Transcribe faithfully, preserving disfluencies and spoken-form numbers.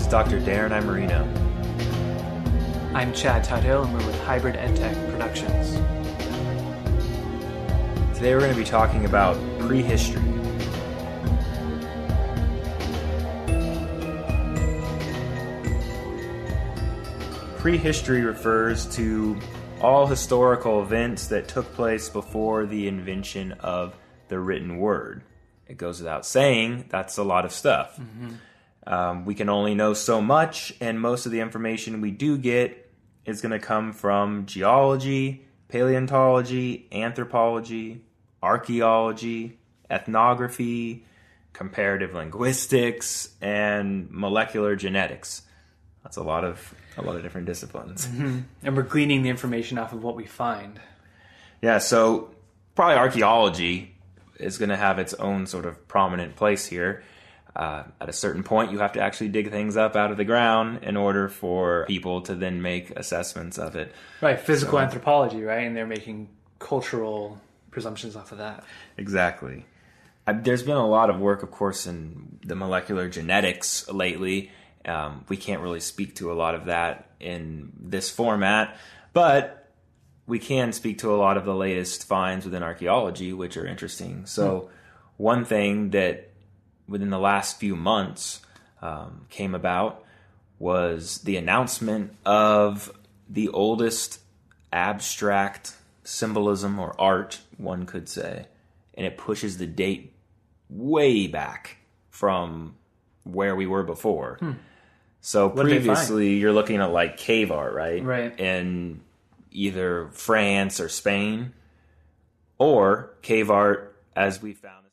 Doctor Darren Imerino. I'm Chad Tuthill, and we're with Hybrid EdTech Productions. Today we're going to be talking about prehistory. Prehistory refers to all historical events that took place before the invention of the written word. It goes without saying, that's a lot of stuff. Mm-hmm. Um, we can only know so much, and most of the information we do get is going to come from geology, paleontology, anthropology, archaeology, ethnography, comparative linguistics, and molecular genetics. That's a lot of a lot of different disciplines. Mm-hmm. And we're gleaning the information off of what we find. Yeah, so probably archaeology is going to have its own sort of prominent place here. Uh, at a certain point, you have to actually dig things up out of the ground in order for people to then make assessments of it. Right, physical so, anthropology, right? And they're making cultural presumptions off of that. Exactly. I, there's been a lot of work, of course, in the molecular genetics lately. Um, we can't really speak to a lot of that in this format, but we can speak to a lot of the latest finds within archaeology, which are interesting. So hmm. one thing that within the last few months um, came about was the announcement of the oldest abstract symbolism or art, one could say, and it pushes the date way back from where we were before. Hmm. So what previously you're looking at like cave art, right? Right. In either France or Spain, or cave art as we found